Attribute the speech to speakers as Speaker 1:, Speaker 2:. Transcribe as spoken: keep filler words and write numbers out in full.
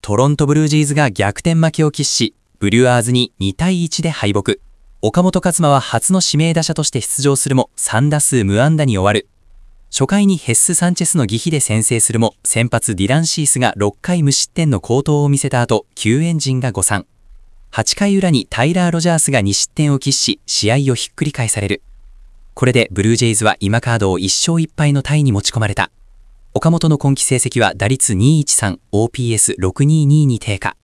Speaker 1: トロントブルージェイズが逆転負けを喫し、ブリュワーズににたいいちで敗北。岡本和真は初の指名打者として出場するもさんだすう無安打に終わる。初回にヘッス・サンチェスの疑似で先制するも、先発ディラン・シースがろっかい無失点の好投を見せた後、救援陣が誤算。はちかい裏にタイラー・ロジャースがに失点を喫し、試合をひっくり返される。これでブルージェイズは今カードをいっしょういっぱいのタイに持ち込まれた。岡本の今季成績は打率にいちさん、オーピーエスろくにーにー に低下。